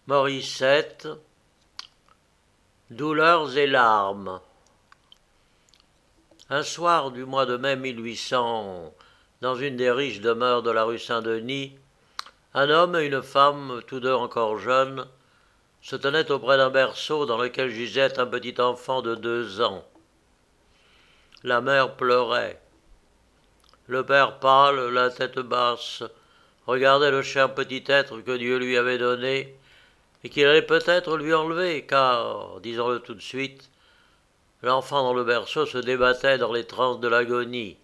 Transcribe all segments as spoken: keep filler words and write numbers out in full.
Morissette, Douleurs et larmes. Un soir du mois de mai mille huit cents, dans une des riches demeures de la rue Saint-Denis, un homme et une femme, tous deux encore jeunes, se tenaient auprès d'un berceau dans lequel gisait un petit enfant de deux ans. La mère pleurait. Le père pâle, la tête basse, regardait le cher petit être que Dieu lui avait donné et qu'il allait peut-être lui enlever, car, disons-le tout de suite, l'enfant dans le berceau se débattait dans les transes de l'agonie.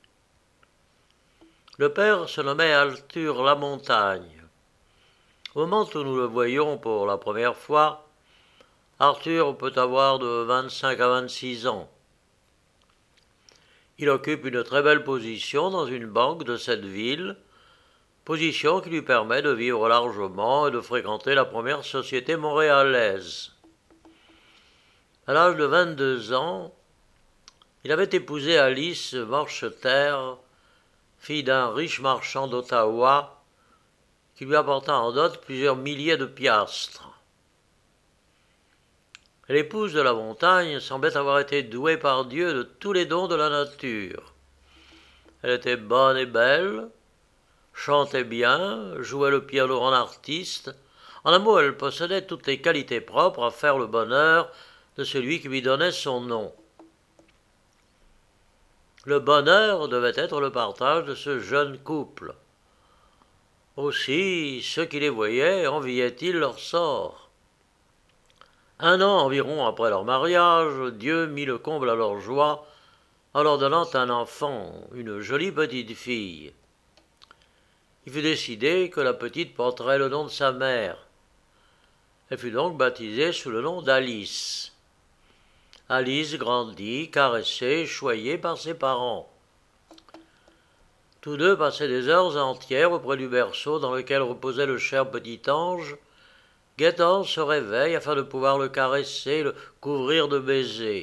Le père se nommait Arthur Lamontagne. Au moment où nous le voyons pour la première fois, Arthur peut avoir de vingt-cinq à vingt-six ans. Il occupe une très belle position dans une banque de cette ville, position qui lui permet de vivre largement et de fréquenter la première société montréalaise. À l'âge de vingt-deux ans, il avait épousé Alice Marcheter, fille d'un riche marchand d'Ottawa, qui lui apporta en dot plusieurs milliers de piastres. L'épouse de la montagne semblait avoir été douée par Dieu de tous les dons de la nature. Elle était bonne et belle, chantait bien, jouait le piano en artiste. En un mot, elle possédait toutes les qualités propres à faire le bonheur de celui qui lui donnait son nom. Le bonheur devait être le partage de ce jeune couple. Aussi, ceux qui les voyaient enviaient-ils leur sort. Un an environ après leur mariage, Dieu mit le comble à leur joie en leur donnant un enfant, une jolie petite fille. Il fut décidé que la petite porterait le nom de sa mère. Elle fut donc baptisée sous le nom d'Alice. Alice grandit, caressée, choyée par ses parents. Tous deux passaient des heures entières auprès du berceau dans lequel reposait le cher petit ange, guettant ce réveil afin de pouvoir le caresser, le couvrir de baisers.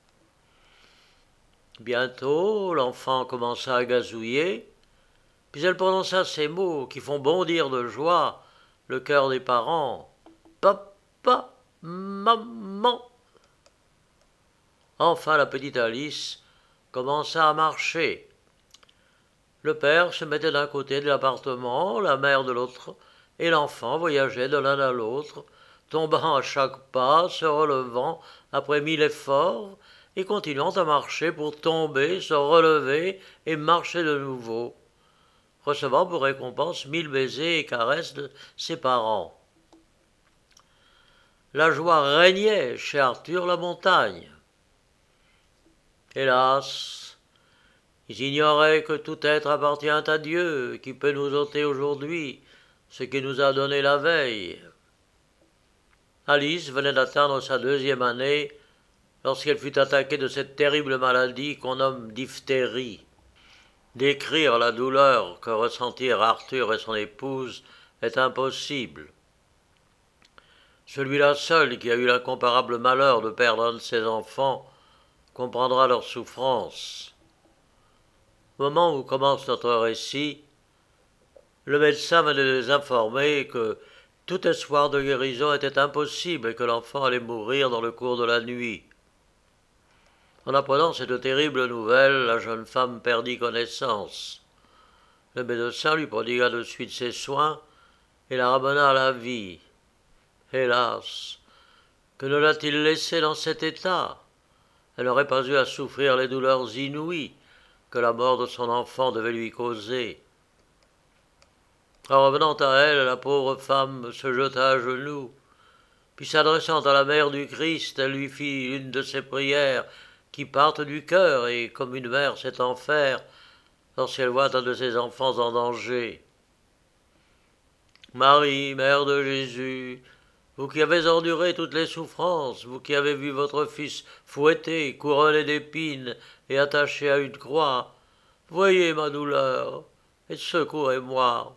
Bientôt, l'enfant commença à gazouiller, puis elle prononça ces mots qui font bondir de joie le cœur des parents. « Papa, maman !» Enfin, la petite Alice commença à marcher. Le père se mettait d'un côté de l'appartement, la mère de l'autre, et l'enfant voyageait de l'un à l'autre, tombant à chaque pas, se relevant après mille efforts, et continuant à marcher pour tomber, se relever et marcher de nouveau, recevant pour récompense mille baisers et caresses de ses parents. La joie régnait chez Arthur Lamontagne. Hélas, ils ignoraient que tout être appartient à Dieu, qui peut nous ôter aujourd'hui ce qu'il nous a donné la veille. Alice venait d'atteindre sa deuxième année lorsqu'elle fut attaquée de cette terrible maladie qu'on nomme diphtérie. Décrire la douleur que ressentirent Arthur et son épouse est impossible. Celui-là seul qui a eu l'incomparable malheur de perdre un de ses enfants comprendra leur souffrance. Au moment où commence notre récit, le médecin venait de les informer que tout espoir de guérison était impossible et que l'enfant allait mourir dans le cours de la nuit. En apprenant cette terrible nouvelle, la jeune femme perdit connaissance. Le médecin lui prodigua de suite ses soins et la ramena à la vie. Hélas, que ne l'a-t-il laissée dans cet état? Elle n'aurait pas eu à souffrir les douleurs inouïes que la mort de son enfant devait lui causer. En revenant à elle, la pauvre femme se jeta à genoux, puis s'adressant à la mère du Christ, elle lui fit une de ces prières qui partent du cœur et, comme une mère sait en faire, lorsqu'elle voit un de ses enfants en danger. Marie, mère de Jésus, vous qui avez enduré toutes les souffrances, vous qui avez vu votre fils fouetté, couronné d'épines et attaché à une croix, voyez ma douleur et secourez-moi.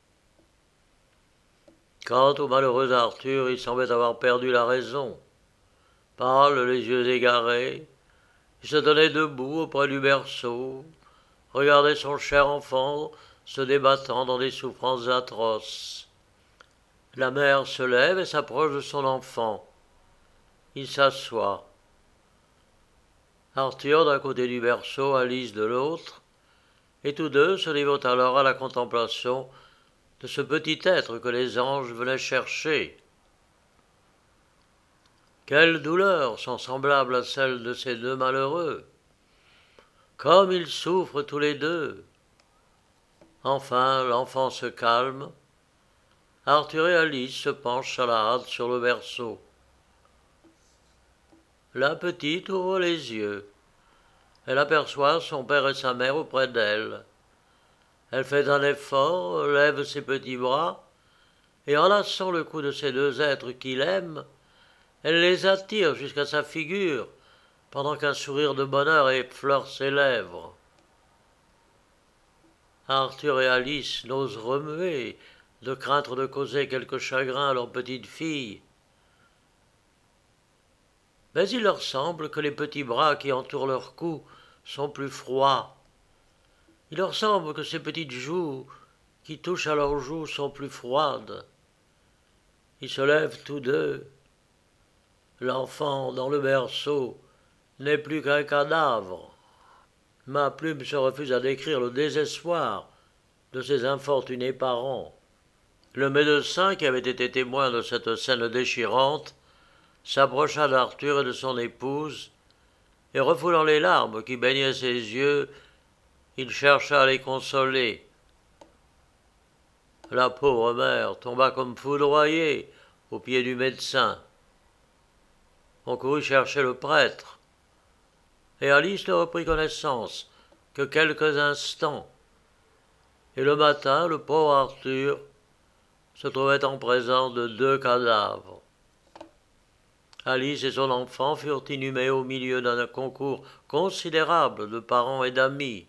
Quant au malheureux Arthur, il semblait avoir perdu la raison. Pâle, les yeux égarés, il se tenait debout auprès du berceau, regardait son cher enfant se débattant dans des souffrances atroces. La mère se lève et s'approche de son enfant. Il s'assoit. Arthur d'un côté du berceau, Alice de l'autre, et tous deux se livrent alors à la contemplation de ce petit être que les anges venaient chercher. Quelles douleurs sont semblables à celles de ces deux malheureux! Comme ils souffrent tous les deux! Enfin, l'enfant se calme. Arthur et Alice se penchent à la hâte sur le berceau. La petite ouvre les yeux. Elle aperçoit son père et sa mère auprès d'elle. Elle fait un effort, lève ses petits bras, et enlaçant le cou de ces deux êtres qu'il aime, elle les attire jusqu'à sa figure, pendant qu'un sourire de bonheur effleure ses lèvres. Arthur et Alice n'osent remuer, de crainte de causer quelque chagrin à leur petite fille. Mais il leur semble que les petits bras qui entourent leur cou sont plus froids. Il leur semble que ces petites joues qui touchent à leurs joues sont plus froides. Ils se lèvent tous deux. L'enfant dans le berceau n'est plus qu'un cadavre. Ma plume se refuse à décrire le désespoir de ces infortunés parents. Le médecin, qui avait été témoin de cette scène déchirante, s'approcha d'Arthur et de son épouse, et refoulant les larmes qui baignaient ses yeux, il chercha à les consoler. La pauvre mère tomba comme foudroyée aux pieds du médecin. On courut chercher le prêtre, et Alice ne reprit connaissance que quelques instants. Et le matin, le pauvre Arthur se trouvait en présence de deux cadavres. Alice et son enfant furent inhumés au milieu d'un concours considérable de parents et d'amis.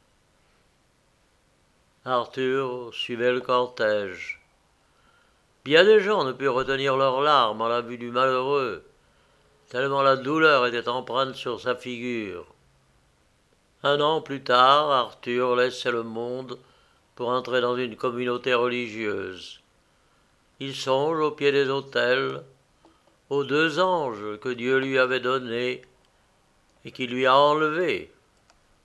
Arthur suivait le cortège. Bien des gens ne purent retenir leurs larmes à la vue du malheureux, tellement la douleur était empreinte sur sa figure. Un an plus tard, Arthur laissait le monde pour entrer dans une communauté religieuse. Il songe au pied des autels, aux deux anges que Dieu lui avait donnés et qui lui a enlevés.